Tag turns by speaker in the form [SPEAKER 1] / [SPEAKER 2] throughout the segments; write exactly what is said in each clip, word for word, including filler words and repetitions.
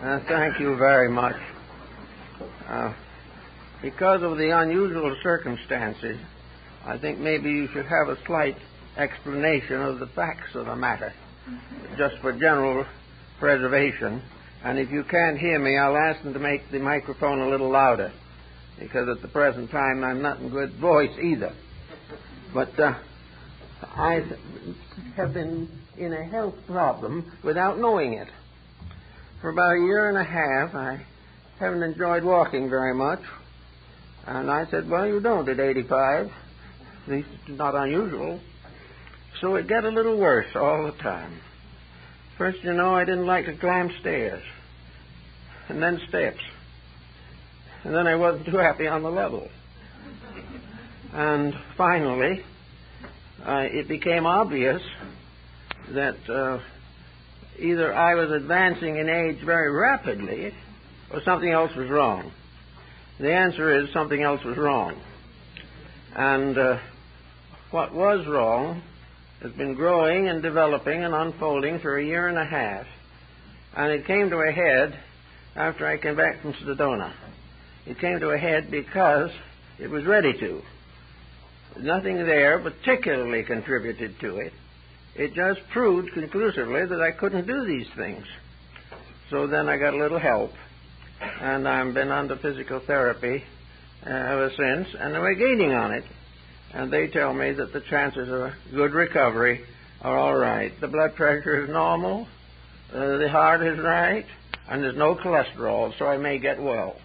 [SPEAKER 1] Uh, thank you very much. Uh, because of the unusual circumstances, I think maybe you should have a slight explanation of the facts of the matter, just for general preservation. And if you can't hear me, I'll ask them to make the microphone a little louder, because at the present time I'm not in good voice either. But uh, I have been in a health problem without knowing it. For about a year and a half, I haven't enjoyed walking very much. And I said, well, you don't at eighty-five. At least it's not unusual. So it got a little worse all the time. First, you know, I didn't like to climb stairs. And then steps. And then I wasn't too happy on the level. And finally, uh, it became obvious that uh, either I was advancing in age very rapidly or something else was wrong. The answer is something else was wrong. And uh, what was wrong has been growing and developing and unfolding for a year and a half. And it came to a head after I came back from Sedona. It came to a head because it was ready to. Nothing there particularly contributed to it. It just proved conclusively that I couldn't do these things. So then I got a little help, and I've been under physical therapy uh, ever since, and we're gaining on it. And they tell me that the chances of a good recovery are all right. The blood pressure is normal, uh, the heart is right, and there's no cholesterol, so I may get well.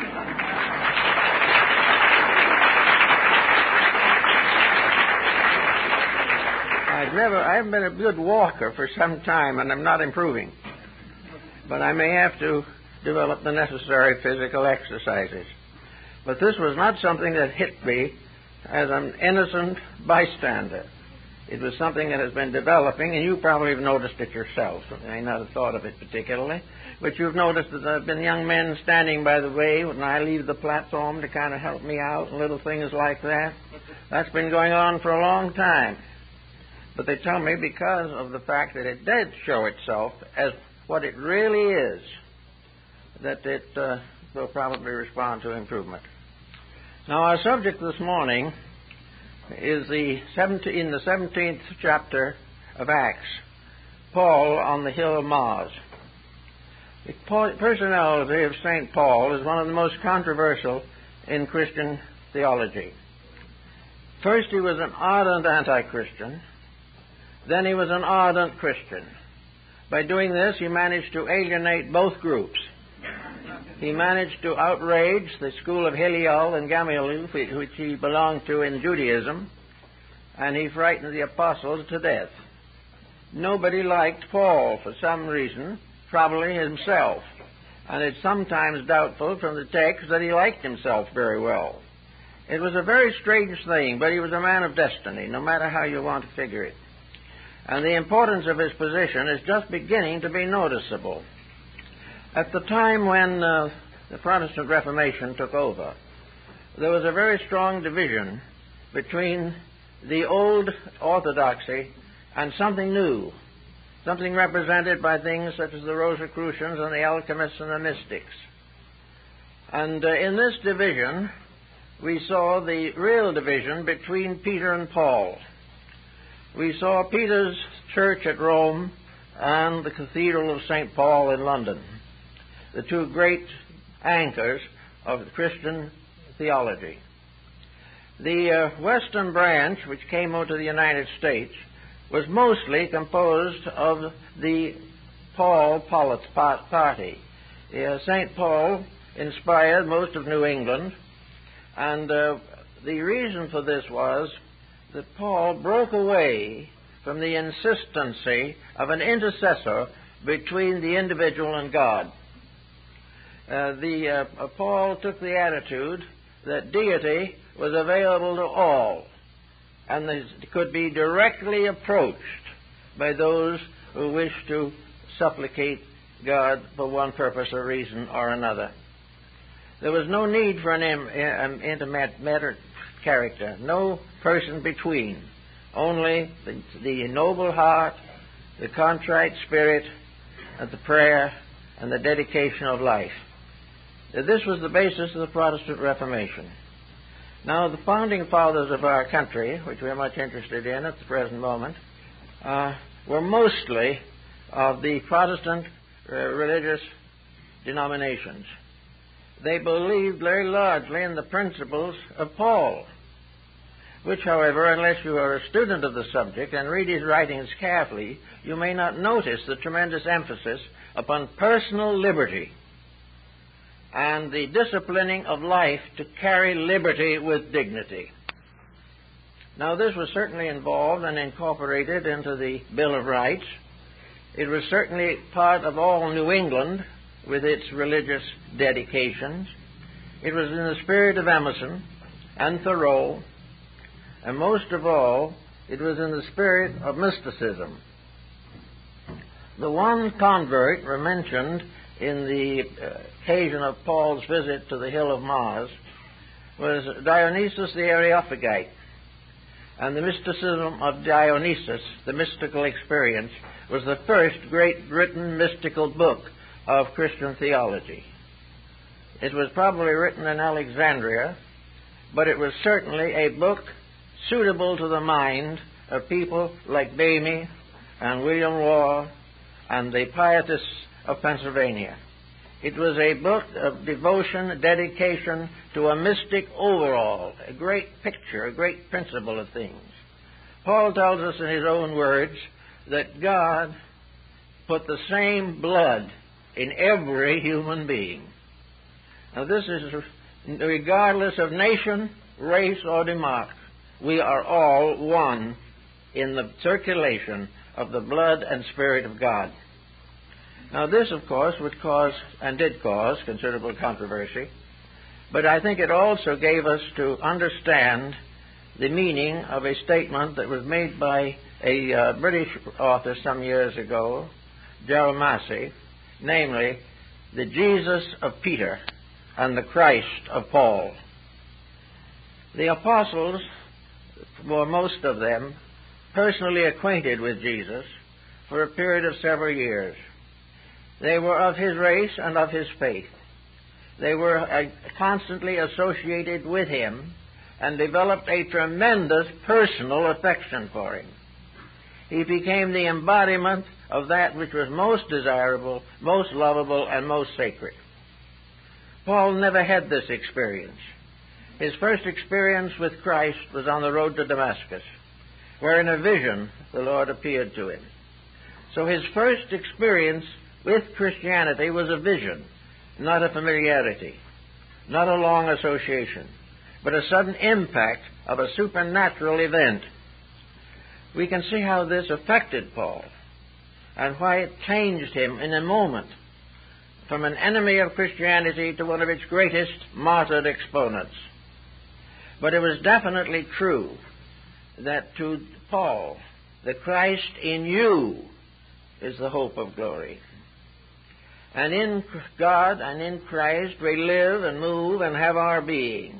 [SPEAKER 1] I've never, I haven't been a good walker for some time, and I'm not improving. But I may have to develop the necessary physical exercises. But this was not something that hit me as an innocent bystander. It was something that has been developing, and you probably have noticed it yourself. I may not have thought of it particularly, but you've noticed that there have been young men standing by the way when I leave the platform to kind of help me out and little things like that. That's been going on for a long time. But they tell me because of the fact that it did show itself as what it really is, that it uh, will probably respond to improvement. Now, our subject this morning is the seventeenth, in the seventeenth chapter of Acts, Paul on the hill of Mars. The personality of Saint Paul is one of the most controversial in Christian theology. First, he was an ardent anti-Christian. Then he was an ardent Christian. By doing this, he managed to alienate both groups. He managed to outrage the school of Hillel and Gamaliel, which he belonged to in Judaism, and he frightened the apostles to death. Nobody liked Paul for some reason, probably himself, and it's sometimes doubtful from the text that he liked himself very well. It was a very strange thing, but he was a man of destiny, no matter how you want to figure it. And the importance of his position is just beginning to be noticeable. At the time when uh, the Protestant Reformation took over, there was a very strong division between the old orthodoxy and something new, something represented by things such as the Rosicrucians and the alchemists and the mystics. And uh, in this division, we saw the real division between Peter and Paul. We saw Peter's church at Rome and the Cathedral of Saint Paul in London, the two great anchors of Christian theology. The uh, Western branch, which came out to the United States, was mostly composed of the Paul party. Uh, Saint Paul inspired most of New England, and uh, the reason for this was that Paul broke away from the insistency of an intercessor between the individual and God. Uh, the, uh, Paul took the attitude that deity was available to all and that it could be directly approached by those who wish to supplicate God for one purpose or reason or another. There was no need for an im- intermediate character, no person between, only the, the noble heart, the contrite spirit, and the prayer, and the dedication of life. This was the basis of the Protestant Reformation. Now, the founding fathers of our country, which we're much interested in at the present moment, uh, were mostly of the Protestant uh, religious denominations. They believed very largely in the principles of Paul, which, however, unless you are a student of the subject and read his writings carefully, you may not notice the tremendous emphasis upon personal liberty and the disciplining of life to carry liberty with dignity. Now, this was certainly involved and incorporated into the Bill of Rights. It was certainly part of all New England with its religious dedications. It was in the spirit of Emerson and Thoreau, and most of all, it was in the spirit of mysticism. The one convert mentioned in the uh, occasion of Paul's visit to the Hill of Mars was Dionysius the Areopagite. And the mysticism of Dionysius, the mystical experience, was the first great written mystical book of Christian theology. It was probably written in Alexandria, but it was certainly a book suitable to the mind of people like Bamey and William Law and the Pietists of Pennsylvania. It was a book of devotion, dedication to a mystic overall, a great picture, a great principle of things. Paul tells us in his own words that God put the same blood in every human being. Now, this is regardless of nation, race, or demarc. We are all one in the circulation of the blood and Spirit of God. Now, this, of course, would cause, and did cause, considerable controversy, but I think it also gave us to understand the meaning of a statement that was made by a uh, British author some years ago, Gerald Massey, namely, the Jesus of Peter and the Christ of Paul. The apostles were, most of them, personally acquainted with Jesus for a period of several years. They were of his race and of his faith. They were uh, constantly associated with him and developed a tremendous personal affection for him. He became the embodiment of that which was most desirable, most lovable, and most sacred. Paul never had this experience. His first experience with Christ was on the road to Damascus, where in a vision the Lord appeared to him. So his first experience with Christianity was a vision, not a familiarity, not a long association, but a sudden impact of a supernatural event. We can see how this affected Paul and why it changed him in a moment from an enemy of Christianity to one of its greatest martyred exponents. But it was definitely true that to Paul, the Christ in you is the hope of glory. And in God and in Christ we live and move and have our being.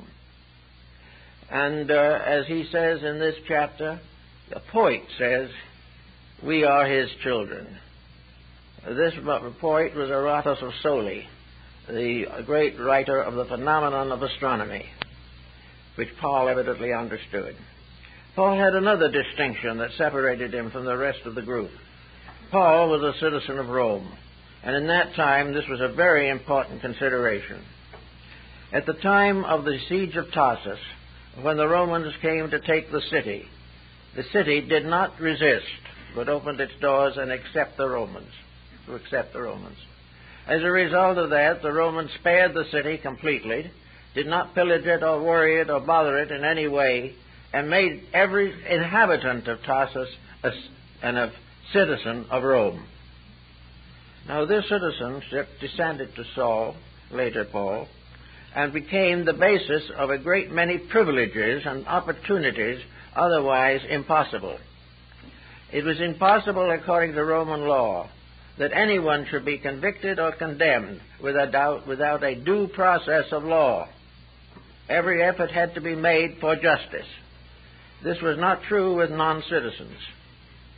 [SPEAKER 1] And uh, as he says in this chapter, the poet says, we are his children. This poet was Aratus of Soli, the great writer of the phenomenon of astronomy, which Paul evidently understood. Paul had another distinction that separated him from the rest of the group. Paul was a citizen of Rome, and in that time this was a very important consideration. At the time of the siege of Tarsus, when the Romans came to take the city, the city did not resist, but opened its doors and accept the Romans, to accept the Romans. As a result of that, the Romans spared the city completely, did not pillage it or worry it or bother it in any way, and made every inhabitant of Tarsus a, and a citizen of Rome. Now, this citizenship descended to Saul, later Paul, and became the basis of a great many privileges and opportunities otherwise impossible. It was impossible, according to Roman law, that anyone should be convicted or condemned without, without a due process of law. Every effort had to be made for justice. This was not true with non-citizens.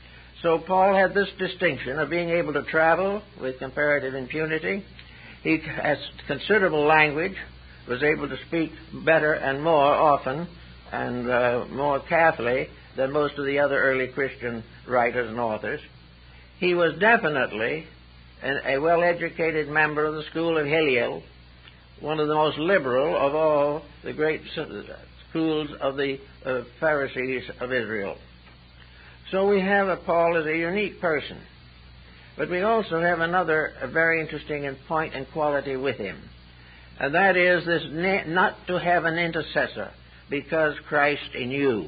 [SPEAKER 1] So Paul had this distinction of being able to travel with comparative impunity. He has considerable language, was able to speak better and more often and uh, more carefully than most of the other early Christian writers and authors. He was definitely an, a well-educated member of the school of Hillel, one of the most liberal of all the great schools of the uh, Pharisees of Israel. So we have a Paul as a unique person. But we also have another a very interesting point and quality with him. And that is this not to have an intercessor, because Christ in you.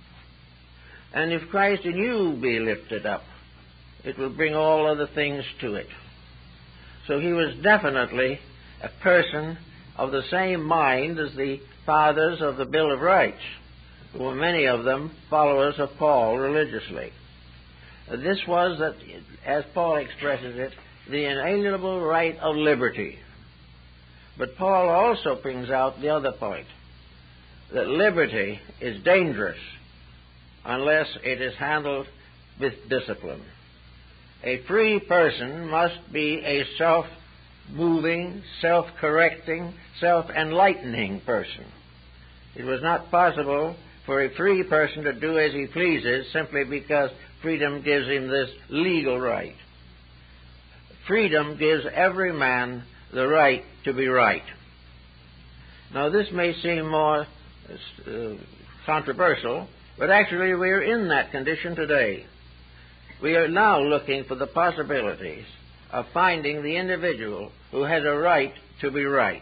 [SPEAKER 1] And if Christ in you be lifted up, it will bring all other things to it. So he was definitely a person of the same mind as the fathers of the Bill of Rights, who were many of them followers of Paul religiously. This was, that, as Paul expresses it, the inalienable right of liberty. But Paul also brings out the other point, that liberty is dangerous unless it is handled with discipline. A free person must be a self-moving, self-correcting, self-enlightening person. It was not possible for a free person to do as he pleases simply because freedom gives him this legal right. Freedom gives every man the right to be right. Now, this may seem more uh, controversial, but actually we are in that condition today. We are now looking for the possibilities of finding the individual who has a right to be right.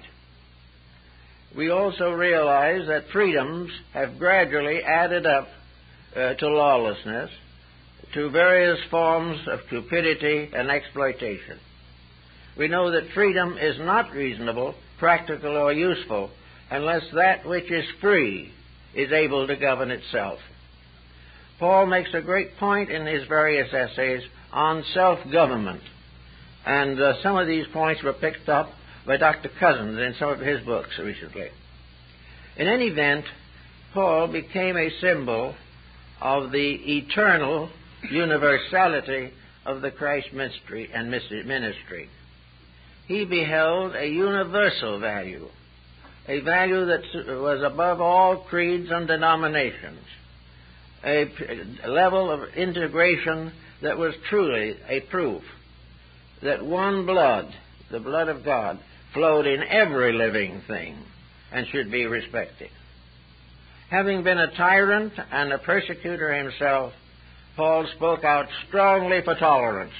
[SPEAKER 1] We also realize that freedoms have gradually added up uh, to lawlessness, to various forms of cupidity and exploitation. We know that freedom is not reasonable, practical, or useful unless that which is free is able to govern itself. Paul makes a great point in his various essays on self-government, and uh, some of these points were picked up by Doctor Cousins in some of his books recently. In any event, Paul became a symbol of the eternal universality of the Christ ministry and ministry. He beheld a universal value, a value that was above all creeds and denominations, a level of integration that was truly a proof that one blood, the blood of God, flowed in every living thing and should be respected. Having been a tyrant and a persecutor himself, Paul spoke out strongly for tolerance,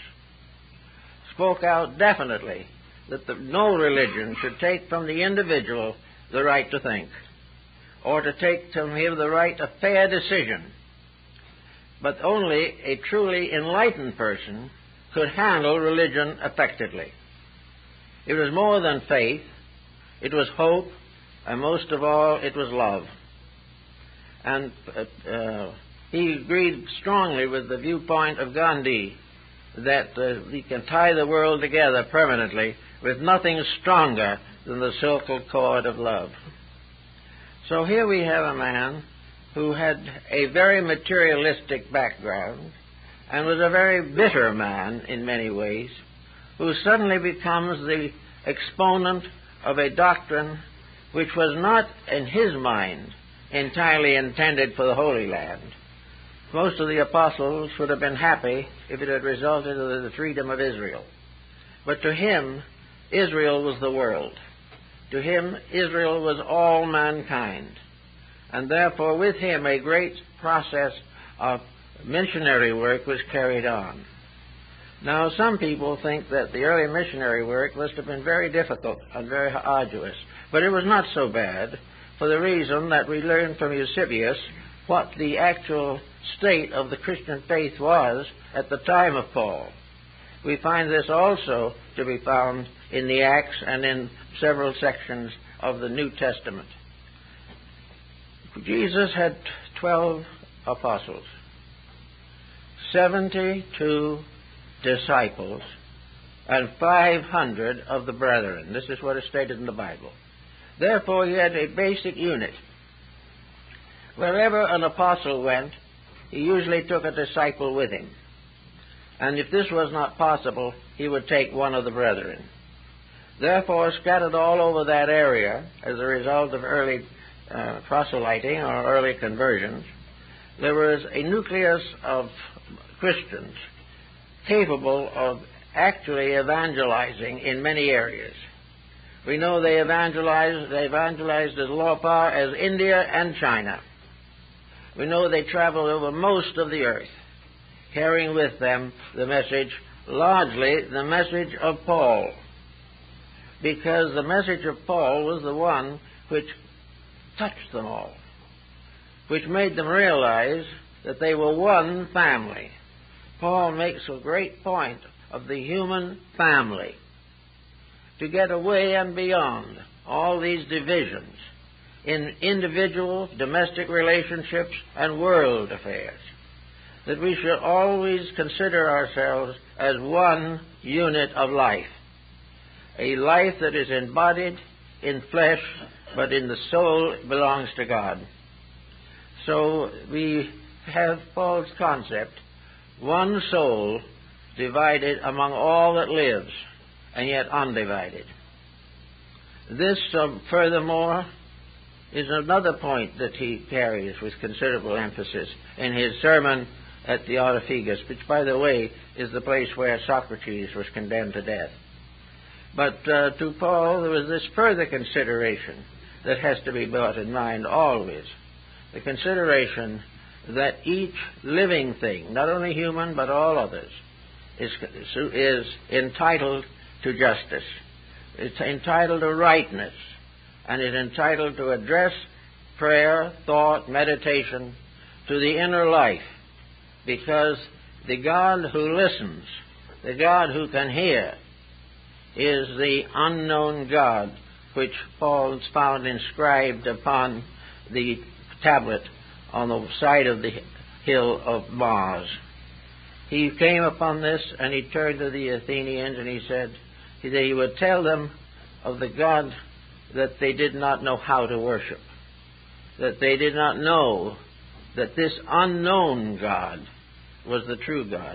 [SPEAKER 1] spoke out definitely that the, no religion should take from the individual the right to think, or to take from him the right of fair decision. But only a truly enlightened person could handle religion effectively. It was more than faith, it was hope, and most of all, it was love. And uh, uh, he agreed strongly with the viewpoint of Gandhi that uh, we can tie the world together permanently with nothing stronger than the silken cord of love. So here we have a man who had a very materialistic background and was a very bitter man in many ways, who suddenly becomes the exponent of a doctrine which was not, in his mind, entirely intended for the Holy Land. Most of the apostles would have been happy if it had resulted in the freedom of Israel. But to him, Israel was the world. To him, Israel was all mankind. And therefore, with him, a great process of missionary work was carried on. Now, some people think that the early missionary work must have been very difficult and very arduous. But it was not so bad, for the reason that we learned from Eusebius what the actual state of the Christian faith was at the time of Paul. We find this also to be found in the Acts and in several sections of the New Testament. Jesus had twelve apostles, seventy-two disciples, and five hundred of the brethren. This is what is stated in the Bible. Therefore, he had a basic unit. Wherever an apostle went, he usually took a disciple with him. and if this was not possible, he would take one of the brethren. Therefore, scattered all over that area, as a result of early uh, proselyting or early conversions, there was a nucleus of Christians capable of actually evangelizing in many areas. We know they evangelized, they evangelized as far as India and China. We know they traveled over most of the earth, carrying with them the message, largely the message of Paul, because the message of Paul was the one which touched them all, which made them realize that they were one family. Paul makes a great point of the human family, to get away and beyond all these divisions in individual, domestic relationships, and world affairs, that we should always consider ourselves as one unit of life, a life that is embodied in flesh, but in the soul belongs to God. So we have Paul's concept, one soul divided among all that lives, and yet undivided. This, um, furthermore, is another point that he carries with considerable emphasis in his sermon at the Areopagus, which, by the way, is the place where Socrates was condemned to death. But uh, to Paul, there was this further consideration that has to be brought in mind always, the consideration that each living thing, not only human but all others, is, is entitled to justice. It's entitled to rightness, and is entitled to address prayer, thought, meditation to the inner life, because the God who listens, the God who can hear, is the unknown God which Paul found inscribed upon the tablet on the side of the hill of Mars. He came upon this, and he turned to the Athenians, and he said that he would tell them of the God that they did not know how to worship, that they did not know that this unknown God was the true God.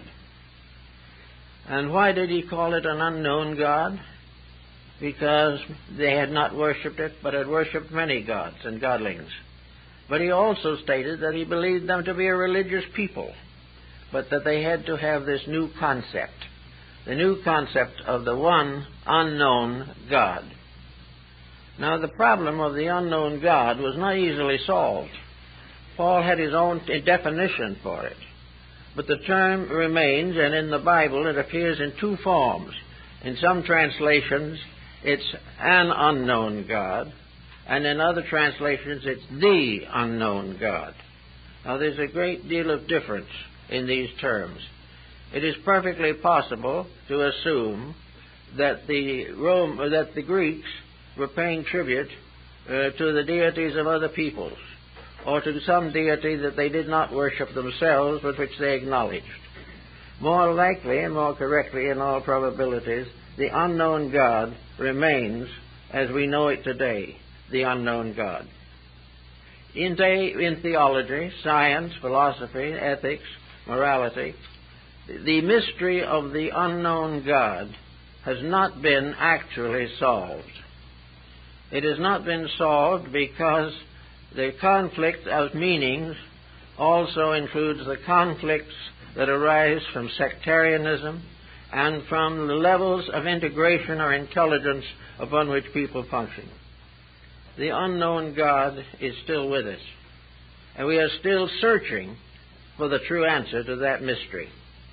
[SPEAKER 1] And why did he call it an unknown God? Because they had not worshipped it, but had worshipped many gods and godlings. But he also stated that he believed them to be a religious people, but that they had to have this new concept, the new concept of the one unknown God. Now, the problem of the unknown God was not easily solved. Paul had his own definition for it. But the term remains, and in the Bible it appears in two forms. In some translations, it's an unknown God, and in other translations, it's the unknown God. Now, there's a great deal of difference in these terms. It is perfectly possible to assume that the Rome, that the Greeks were paying tribute uh, to the deities of other peoples, or to some deity that they did not worship themselves, but which they acknowledged. More likely and more correctly, in all probabilities, the unknown God remains, as we know it today, the unknown God. In, day, in theology, science, philosophy, ethics, morality, the mystery of the unknown God has not been actually solved. It has not been solved because the conflict of meanings also includes the conflicts that arise from sectarianism and from the levels of integration or intelligence upon which people function. The unknown God is still with us, and we are still searching for the true answer to that mystery.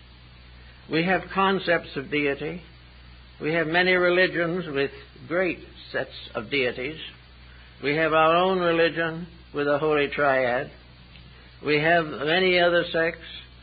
[SPEAKER 1] We have concepts of deity. We have many religions with great sets of deities. We have our own religion with a holy triad. We have many other sects,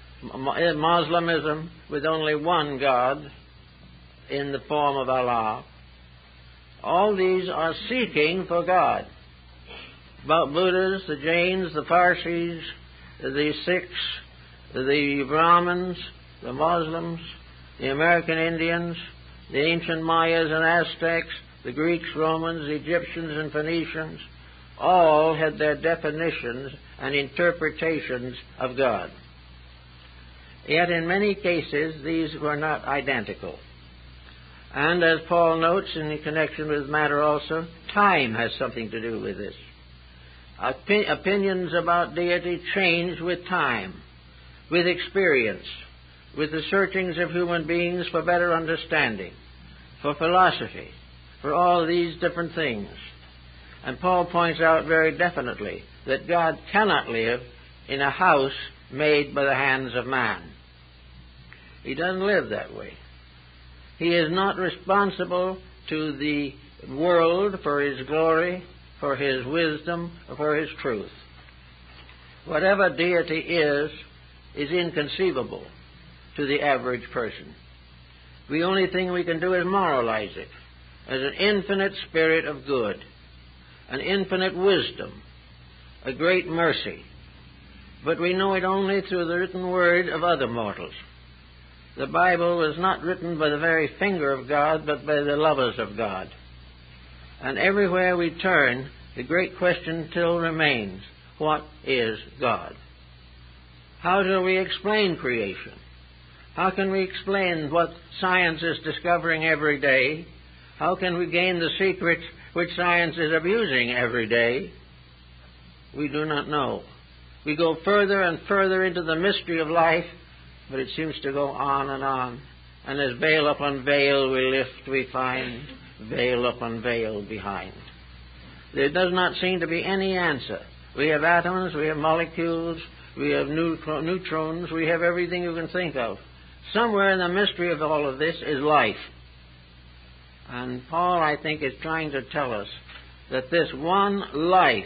[SPEAKER 1] Muslimism with only one God in the form of Allah. All these are seeking for God. About Buddhas, the Jains, the Parsis, the Sikhs, the Brahmins, the Muslims, the American Indians, the ancient Mayas and Aztecs, the Greeks, Romans, Egyptians, and Phoenicians, all had their definitions and interpretations of God. Yet in many cases these were not identical. And as Paul notes in the connection with the matter also, time has something to do with this. Opi- opinions about deity change with time, with experience, with the searchings of human beings for better understanding, for philosophy, for all these different things. And Paul points out very definitely that God cannot live in a house made by the hands of man. He doesn't live that way. He is not responsible to the world for his glory, for his wisdom, or for his truth. Whatever deity is, is inconceivable to the average person. The only thing we can do is moralize it as an infinite spirit of good, an infinite wisdom, a great mercy. But we know it only through the written word of other mortals. The Bible was not written by the very finger of God, but by the lovers of God. And everywhere we turn, the great question still remains, what is God? How do we explain creation? How can we explain what science is discovering every day? How can we gain the secrets which science is abusing every day? We do not know. We go further and further into the mystery of life, but it seems to go on and on. And as veil upon veil we lift, we find veil upon veil behind. There does not seem to be any answer. We have atoms, we have molecules, we have neutrons, we have everything you can think of. Somewhere in the mystery of all of this is life. And Paul, I think, is trying to tell us that this one life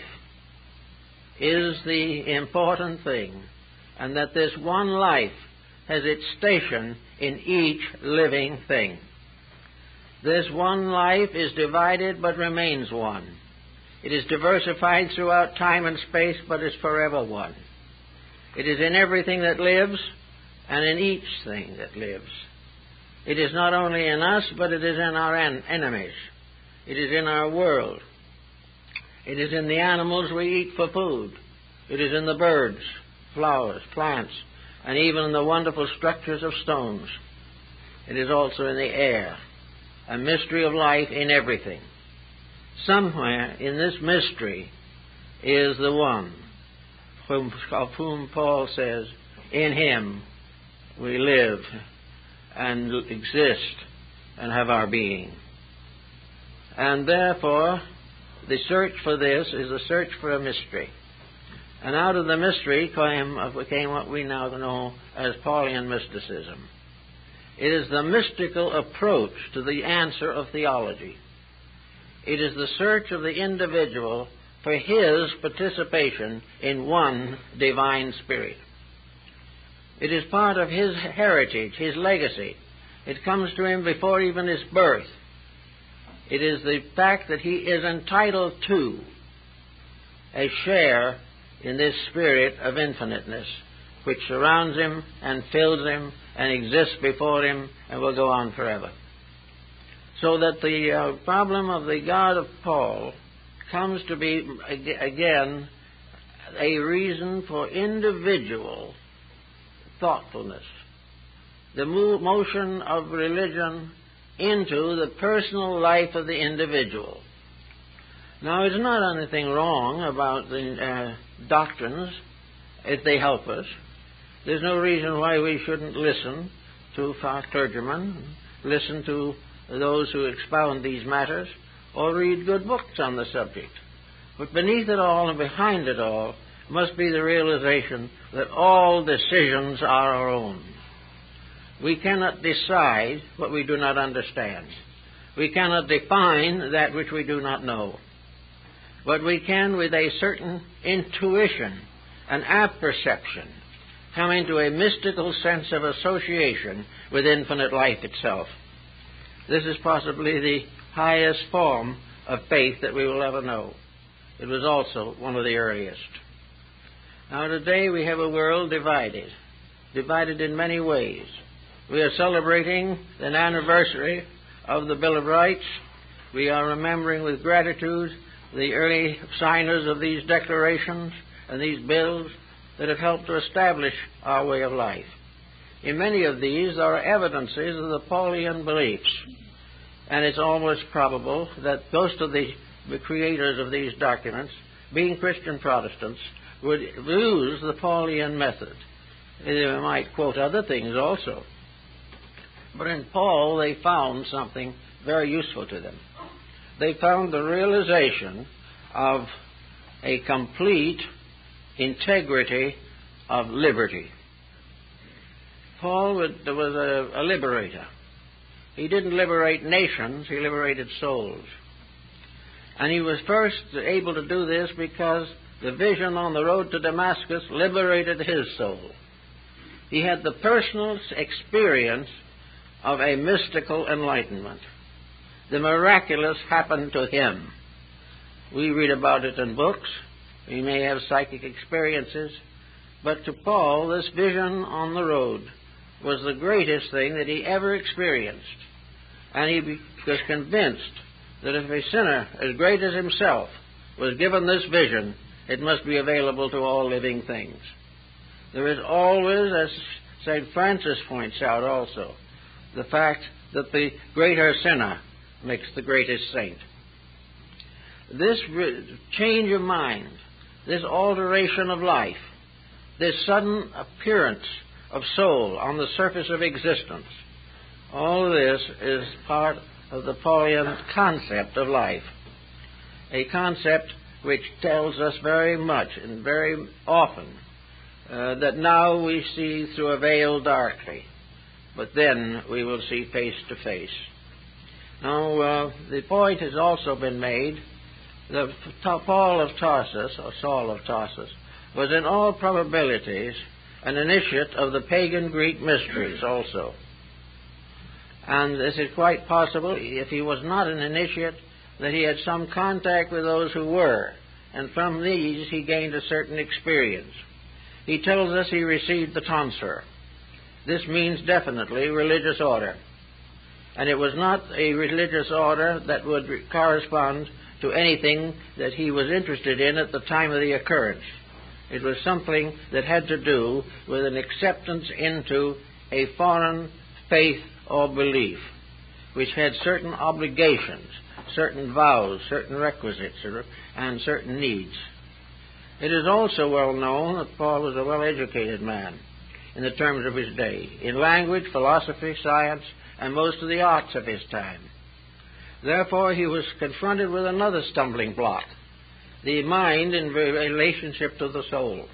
[SPEAKER 1] is the important thing, and that this one life has its station in each living thing. This one life is divided but remains one. It is diversified throughout time and space, but is forever one. It is in everything that lives and in each thing that lives. It is not only in us, but it is in our en- enemies. It is in our world. It is in the animals we eat for food. It is in the birds, flowers, plants, and even in the wonderful structures of stones. It is also in the air, a mystery of life in everything. Somewhere in this mystery is the one whom, of whom Paul says, in him we live and exist and have our being. And therefore, the search for this is a search for a mystery. And out of the mystery came, came what we now know as Pauline mysticism. It is the mystical approach to the answer of theology. It is the search of the individual for his participation in one divine spirit. It is part of his heritage, his legacy. It comes to him before even his birth. It is the fact that he is entitled to a share in this spirit of infiniteness, which surrounds him and fills him and exists before him and will go on forever. So that the uh, problem of the God of Paul comes to be, again, a reason for individual thoughtfulness. The mo- motion of religion into the personal life of the individual. Now, it's not anything wrong about the uh, doctrines if they help us. There's no reason why we shouldn't listen to our clergymen, listen to those who expound these matters, or read good books on the subject. But beneath it all and behind it all must be the realization that all decisions are our own. We cannot decide what we do not understand. We cannot define that which we do not know. But we can, with a certain intuition, an apperception, come into a mystical sense of association with infinite life itself. This is possibly the highest form of faith that we will ever know. It was also one of the earliest. Now today we have a world divided, divided in many ways. We are celebrating an anniversary of the Bill of Rights. We are remembering with gratitude the early signers of these declarations and these bills that have helped to establish our way of life. In many of these, there are evidences of the Paulian beliefs, and it's almost probable that most of the, the creators of these documents, being Christian Protestants, would use the Paulian method. They might quote other things also. But in Paul, they found something very useful to them. They found the realization of a complete integrity of liberty. Paul was a, a liberator. He didn't liberate nations, he liberated souls. And he was first able to do this because the vision on the road to Damascus liberated his soul. He had the personal experience of a mystical enlightenment. The miraculous happened to him. We read about it in books. We may have psychic experiences. But to Paul, this vision on the road was the greatest thing that he ever experienced. And he was convinced that if a sinner as great as himself was given this vision, it must be available to all living things. There is always, as Saint Francis points out also, the fact that the greater sinner makes the greatest saint. This re- change of mind, this alteration of life, this sudden appearance of soul on the surface of existence, all of this is part of the Paulian concept of life, a concept which tells us very much and very often uh, that now we see through a veil darkly, but then we will see face to face. Now, uh, the point has also been made that Paul of Tarsus, or Saul of Tarsus, was in all probabilities an initiate of the pagan Greek mysteries also. And this is quite possible, if he was not an initiate, that he had some contact with those who were, and from these he gained a certain experience. He tells us he received the tonsure. This means definitely religious order. And it was not a religious order that would correspond to anything that he was interested in at the time of the occurrence. It was something that had to do with an acceptance into a foreign faith or belief, which had certain obligations, certain vows, certain requisites, and certain needs. It is also well known that Paul was a well-educated man in the terms of his day, in language, philosophy, science, and most of the arts of his time. Therefore, he was confronted with another stumbling block, the mind in relationship to the soul.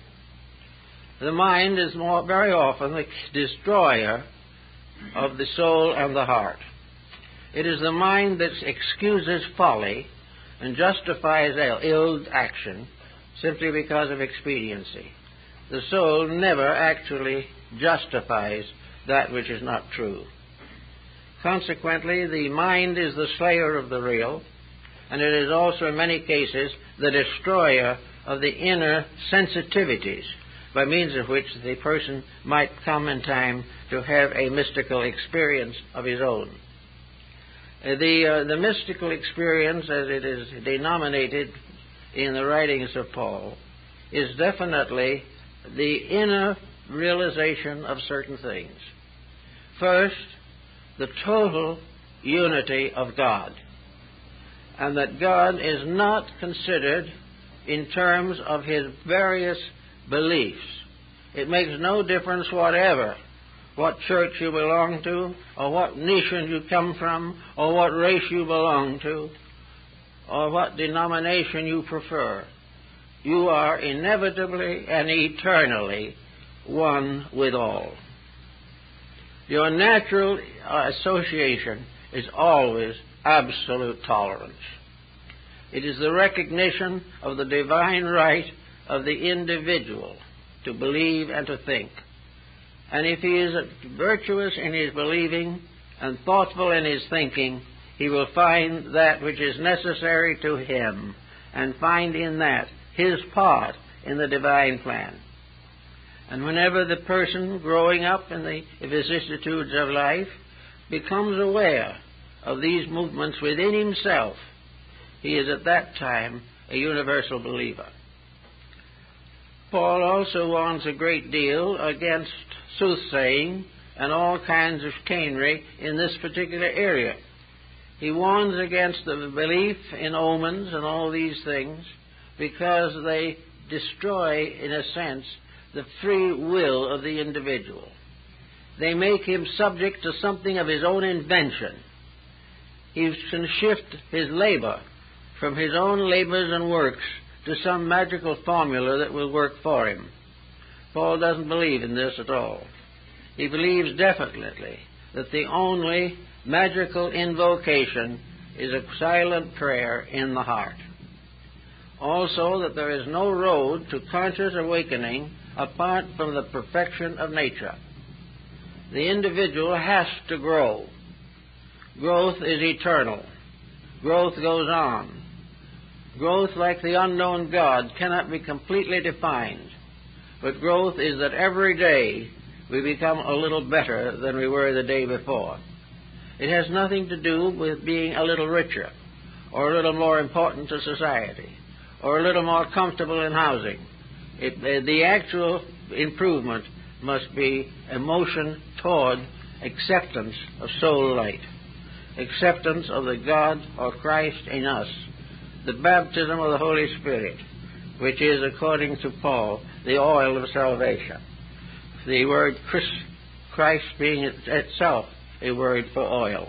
[SPEAKER 1] The mind is more, very often the destroyer of the soul and the heart. It is the mind that excuses folly and justifies ill action simply because of expediency. The soul never actually justifies that which is not true. Consequently, the mind is the slayer of the real, and it is also in many cases the destroyer of the inner sensitivities by means of which the person might come in time to have a mystical experience of his own. Uh, the, uh, the mystical experience, as it is denominated in the writings of Paul, is definitely the inner realization of certain things. First, the total unity of God, and that God is not considered in terms of his various beliefs. It makes no difference whatever what church you belong to, or what nation you come from, or what race you belong to, or what denomination you prefer. You are inevitably and eternally one with all. Your natural association is always absolute tolerance. It is the recognition of the divine right of the individual to believe and to think. And if he is virtuous in his believing and thoughtful in his thinking, he will find that which is necessary to him and find in that his part in the divine plan. And whenever the person growing up in the vicissitudes of life becomes aware of these movements within himself, he is at that time a universal believer. Paul also warns a great deal against soothsaying and all kinds of chicanery in this particular area. He warns against the belief in omens and all these things because they destroy, in a sense, the free will of the individual. They make him subject to something of his own invention. He can shift his labor from his own labors and works to some magical formula that will work for him. Paul doesn't believe in this at all. He believes definitely that the only magical invocation is a silent prayer in the heart. Also, that there is no road to conscious awakening apart from the perfection of nature. The individual has to grow. Growth is eternal. Growth goes on. Growth, like the unknown God, cannot be completely defined. But growth is that every day we become a little better than we were the day before. It has nothing to do with being a little richer, or a little more important to society, or a little more comfortable in housing. It, uh, the actual improvement must be a motion toward acceptance of soul light, acceptance of the God or Christ in us, the baptism of the Holy Spirit, which is, according to Paul, the oil of salvation. The word Christ being itself a word for oil.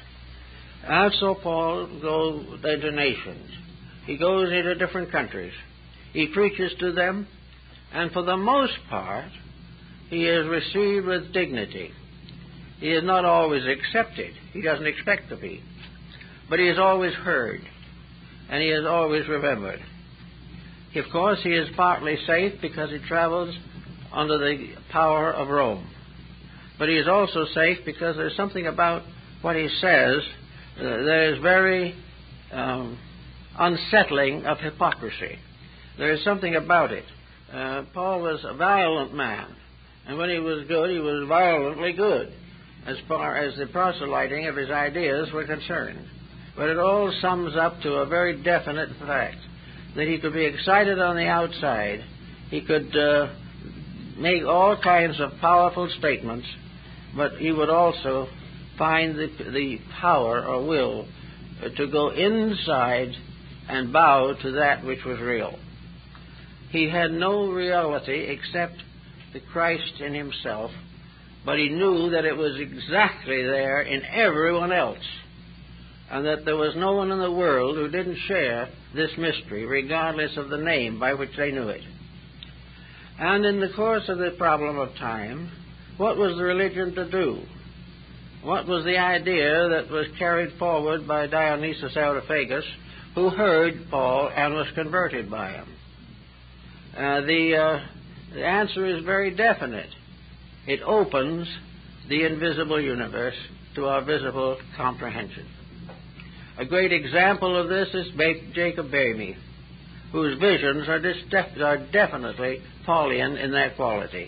[SPEAKER 1] Also, Paul goes into nations. He goes into different countries. He preaches to them, and for the most part, he is received with dignity. He is not always accepted. He doesn't expect to be. But he is always heard, and he is always remembered. Of course, he is partly safe because he travels under the power of Rome. But he is also safe because there's something about what he says uh, that is very um, unsettling of hypocrisy. There is something about it. Uh, Paul was a violent man, and when he was good, he was violently good as far as the proselyting of his ideas were concerned. But it all sums up to a very definite fact, that he could be excited on the outside. He could uh, make all kinds of powerful statements, but he would also find the, the power or will uh, to go inside and bow to that which was real. He had no reality except the Christ in himself, but he knew that it was exactly there in everyone else, and that there was no one in the world who didn't share this mystery, regardless of the name by which they knew it. And in the course of the problem of time, what was the religion to do? What was the idea that was carried forward by Dionysius Areopagus, who heard Paul and was converted by him? Uh, the, uh, the answer is very definite. It opens the invisible universe to our visible comprehension. A great example of this is Jacob Boehme, whose visions are, def- are definitely Paulian in their quality.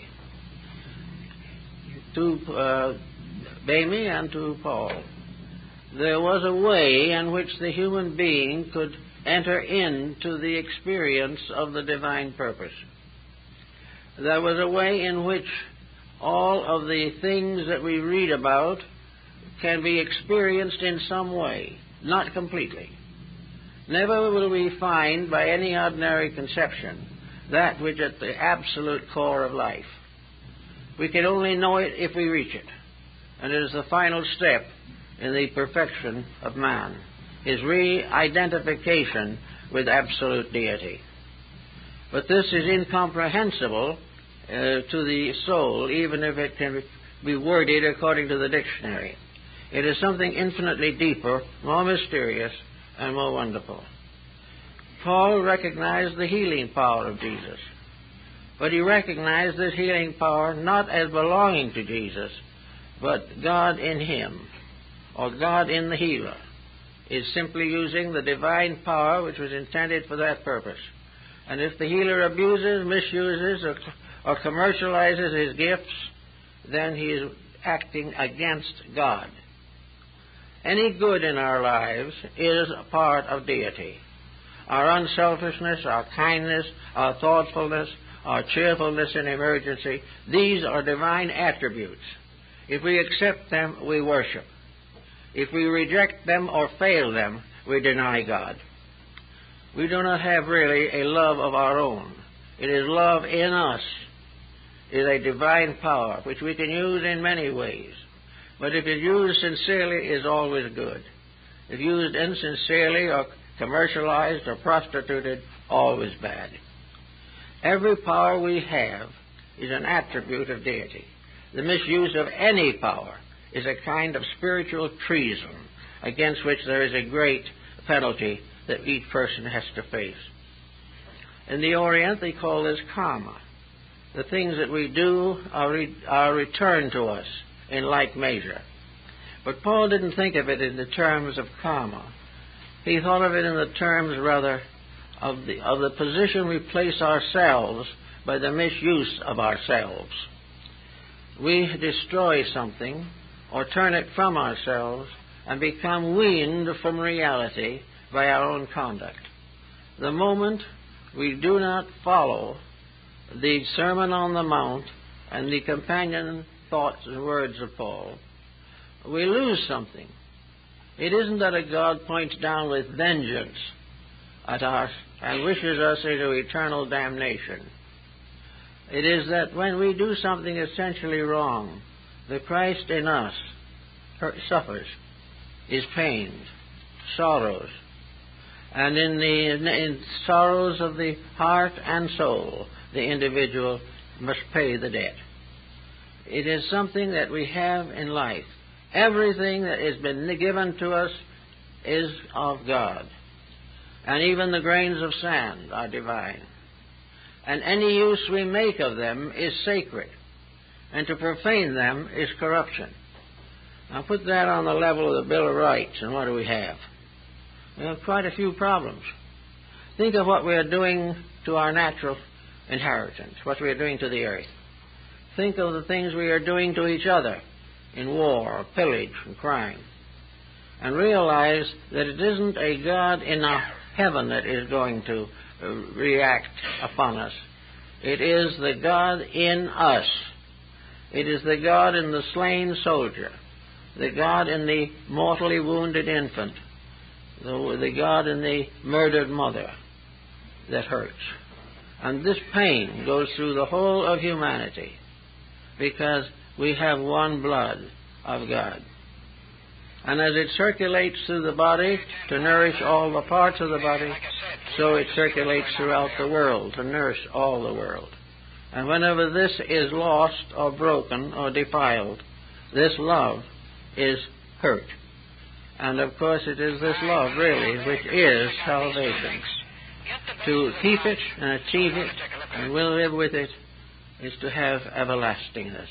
[SPEAKER 1] To uh, Boehme and to Paul, there was a way in which the human being could enter into the experience of the divine purpose. There was a way in which all of the things that we read about can be experienced in some way, not completely. Never will we find by any ordinary conception that which is at the absolute core of life. We can only know it if we reach it. And it is the final step in the perfection of man, his re-identification with absolute deity. But this is incomprehensible uh, to the soul, even if it can be worded according to the dictionary. It is something infinitely deeper, more mysterious, and more wonderful. Paul recognized the healing power of Jesus, but he recognized this healing power not as belonging to Jesus, but God in him, or God in the healer, is simply using the divine power which was intended for that purpose. And if the healer abuses, misuses, or, or commercializes his gifts, then he is acting against God. Any good in our lives is a part of deity. Our unselfishness, our kindness, our thoughtfulness, our cheerfulness in emergency, these are divine attributes. If we accept them, we worship. If we reject them or fail them, we deny God. We do not have really a love of our own. It is love in us. It is a divine power which we can use in many ways. But if it used sincerely, is always good. If used insincerely or commercialized or prostituted, always bad. Every power we have is an attribute of deity. The misuse of any power is a kind of spiritual treason against which there is a great penalty that each person has to face. In the Orient, they call this karma. The things that we do are, re- are returned to us in like measure. But Paul didn't think of it in the terms of karma. He thought of it in the terms, rather, of the, of the position we place ourselves by the misuse of ourselves. We destroy something or turn it from ourselves and become weaned from reality by our own conduct. The moment we do not follow the Sermon on the Mount and the companion thoughts and words of Paul, we lose something. It isn't that a God points down with vengeance at us and wishes us into eternal damnation. It is that when we do something essentially wrong, the Christ in us suffers, is pained, sorrows, and in the in sorrows of the heart and soul, the individual must pay the debt. It is something that we have in life. Everything that has been given to us is of God, and even the grains of sand are divine. And any use we make of them is sacred, and to profane them is corruption. Now put that on the level of the Bill of Rights, and what do we have? We have quite a few problems. Think of what we are doing to our natural inheritance, what we are doing to the earth. Think of the things we are doing to each other in war, pillage, and crime. And realize that it isn't a God in a heaven that is going to uh, react upon us. It is the God in us. It is the God in the slain soldier, the God in the mortally wounded infant, the, the God in the murdered mother that hurts. And this pain goes through the whole of humanity because we have one blood of God. And as it circulates through the body to nourish all the parts of the body, so it circulates throughout the world to nourish all the world. And whenever this is lost or broken or defiled, this love is hurt. And of course it is this love, really, which is salvation. To keep it and achieve it and will live with it is to have everlastingness.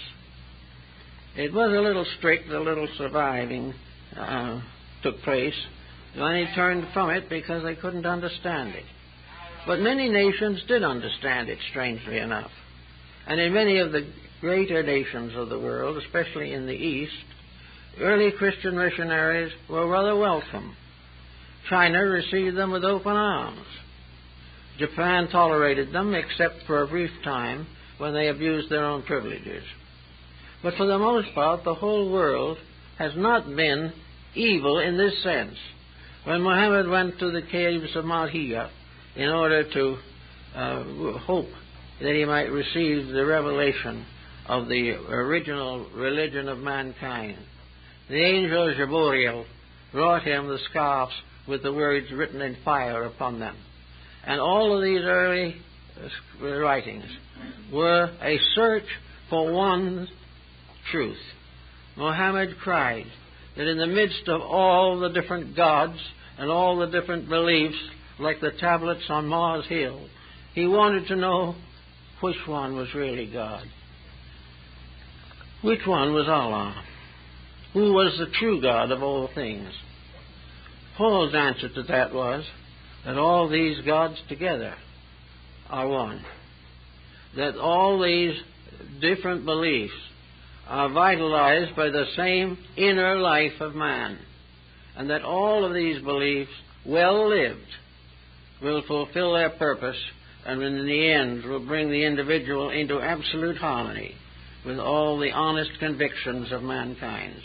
[SPEAKER 1] It was a little strict, a little surviving uh, took place. Many turned from it because they couldn't understand it. But many nations did understand it, strangely enough. And in many of the greater nations of the world, especially in the East, early Christian missionaries were rather welcome. China received them with open arms. Japan tolerated them, except for a brief time when they abused their own privileges. But for the most part, the whole world has not been evil in this sense. When Muhammad went to the caves of Mount Hira in order to uh, hope that he might receive the revelation of the original religion of mankind, the angel Gabriel brought him the scarfs with the words written in fire upon them. And all of these early writings were a search for one truth. Muhammad cried that in the midst of all the different gods and all the different beliefs, like the tablets on Mars Hill, he wanted to know which one was really God. Which one was Allah? Who was the true God of all things? Paul's answer to that was that all these gods together are one. That all these different beliefs are vitalized by the same inner life of man. And that all of these beliefs, well lived, will fulfill their purpose and in the end will bring the individual into absolute harmony with all the honest convictions of mankind.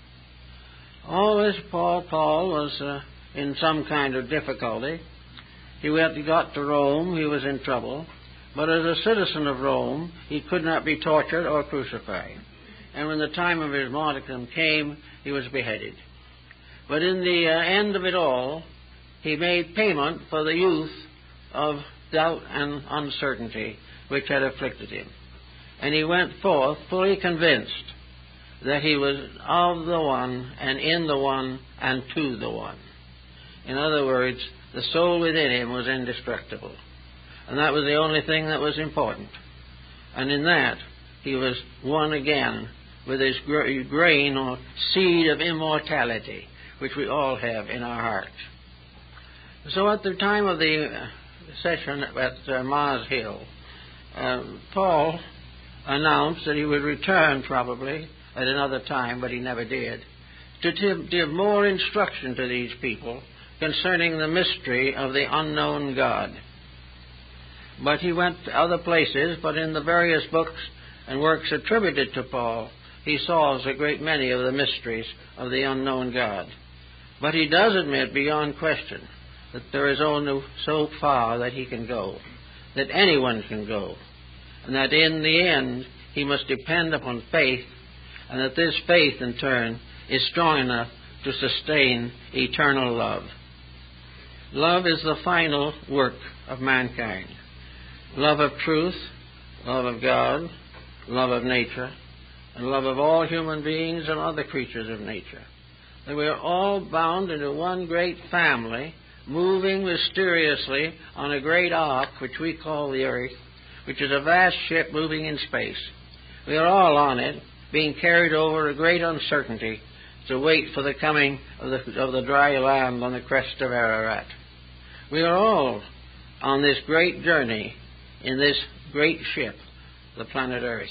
[SPEAKER 1] Always Paul, Paul was uh, in some kind of difficulty. He went, he got to Rome, he was in trouble. But as a citizen of Rome, he could not be tortured or crucified. And when the time of his martyrdom came, he was beheaded. But in the uh, end of it all, he made payment for the youth of doubt and uncertainty which had afflicted him. And he went forth fully convinced that he was of the one, and in the one, and to the one. In other words, the soul within him was indestructible. And that was the only thing that was important. And in that, he was one again with his grain or seed of immortality, which we all have in our hearts. So at the time of the session at uh, Mars Hill, uh, Paul announced that he would return probably at another time, but he never did, to t- give more instruction to these people concerning the mystery of the unknown God. But he went to other places, but in the various books and works attributed to Paul, he solves a great many of the mysteries of the unknown God. But he does admit beyond question that there is only so far that he can go, that anyone can go, and that in the end he must depend upon faith, and that this faith in turn is strong enough to sustain eternal love. Love is the final work of mankind. Love of truth, love of God, love of nature, and love of all human beings and other creatures of nature. That we are all bound into one great family, moving mysteriously on a great ark, which we call the earth, which is a vast ship moving in space. We are all on it, being carried over a great uncertainty to wait for the coming of the, of the dry land on the crest of Ararat. We are all on this great journey in this great ship, the planet Earth.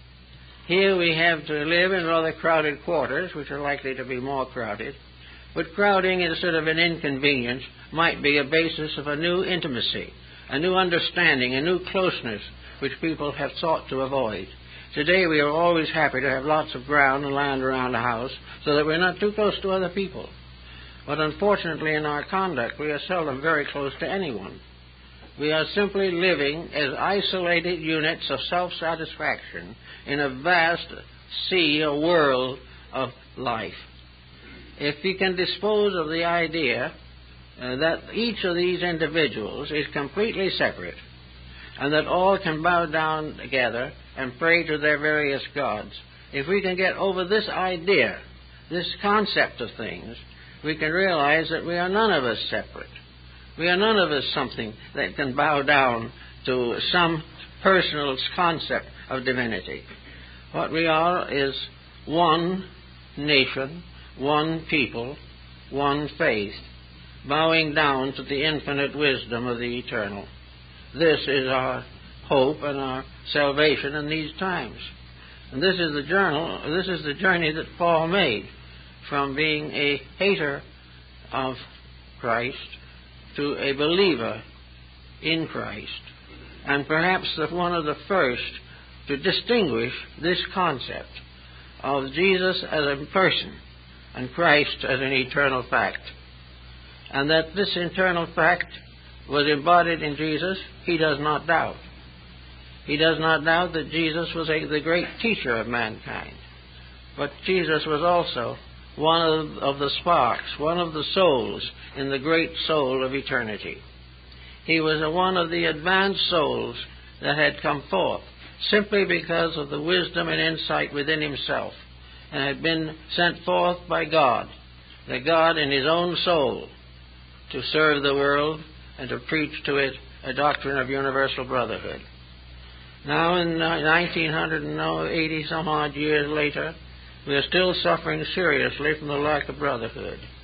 [SPEAKER 1] Here we have to live in rather crowded quarters, which are likely to be more crowded, but crowding instead of an inconvenience might be a basis of a new intimacy, a new understanding, a new closeness, which people have sought to avoid. Today we are always happy to have lots of ground and land around the house so that we're not too close to other people. But unfortunately in our conduct we are seldom very close to anyone. We are simply living as isolated units of self-satisfaction in a vast sea, a world of life. If we can dispose of the idea uh, that each of these individuals is completely separate, and that all can bow down together and pray to their various gods, if we can get over this idea, this concept of things, we can realize that we are none of us separate. We are none of us something that can bow down to some personal concept of divinity. What we are is one nation, one people, one faith, bowing down to the infinite wisdom of the eternal. This is our hope and our salvation in these times. And this is the journal, this is the journey that Paul made from being a hater of Christ to a believer in Christ, and perhaps the, one of the first to distinguish this concept of Jesus as a person and Christ as an eternal fact. And that this eternal fact was embodied in Jesus, he does not doubt. He does not doubt that Jesus was a, the great teacher of mankind. But Jesus was also one of, of the sparks, one of the souls in the great soul of eternity. He was a, one of the advanced souls that had come forth simply because of the wisdom and insight within himself, and had been sent forth by God, the God in his own soul, to serve the world and to preach to it a doctrine of universal brotherhood. Now in nineteen eighty some odd years later, we are still suffering seriously from the lack of brotherhood.